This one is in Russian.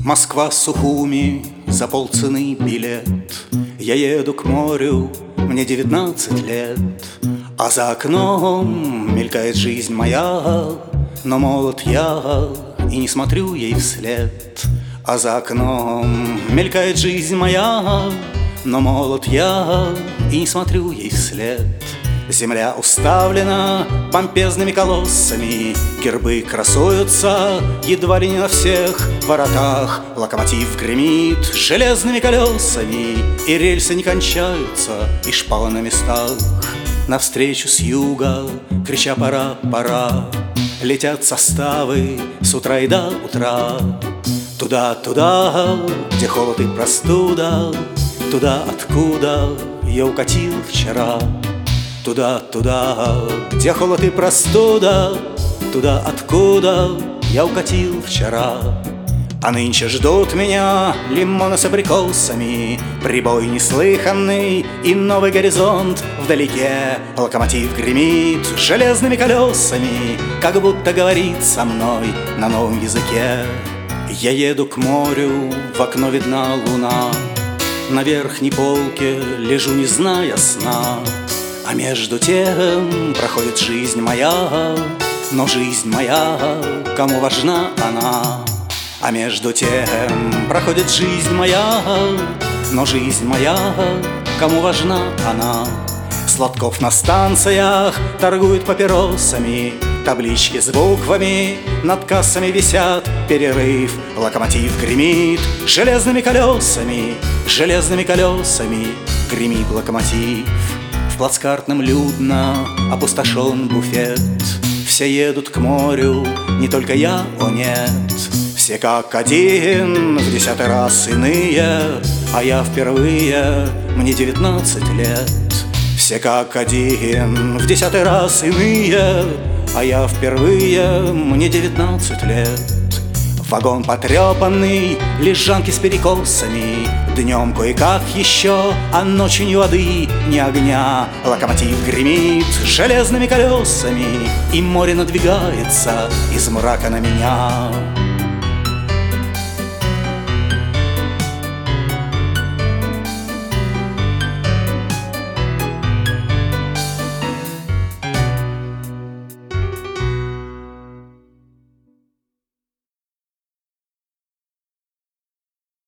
Москва, Сухуми, за полцены билет. Я еду к морю, мне 19 лет. А за окном мелькает жизнь моя, но молод я и не смотрю ей вслед. А за окном мелькает жизнь моя, но молод я и не смотрю ей вслед. Земля уставлена помпезными колоссами, гербы красуются едва ли не на всех воротах. Локомотив гремит железными колесами, и рельсы не кончаются, и шпалы на местах. Навстречу с юга, крича «пора, пора», летят составы с утра и до утра. Туда, туда, где холод и простуда, туда, откуда я укатил вчера. Туда, туда, где холод и простуда, туда, откуда я укатил вчера. А нынче ждут меня лимоны с абрикосами, прибой неслыханный и новый горизонт вдалеке. Локомотив гремит железными колесами, как будто говорит со мной на новом языке. Я еду к морю, в окно видна луна, на верхней полке лежу, не зная сна. А между тем проходит жизнь моя, но жизнь моя, кому важна она? А между тем проходит жизнь моя, но жизнь моя, кому важна она? Сладков на станциях торгуют папиросами, таблички с буквами над кассами висят. Перерыв, локомотив гремит железными колесами, железными колесами гремит локомотив. В плацкартном людно опустошен буфет. Все едут к морю, не только я, о нет. Все как один, в 10-й раз иные, а я впервые, мне 19 лет. Все как один, в 10-й раз иные, а я впервые, мне 19 лет. Вагон потрепанный, лежанки с перекосами, днем кое-как еще, а ночью ни воды, ни огня. Локомотив гремит железными колесами, и море надвигается из мрака на меня.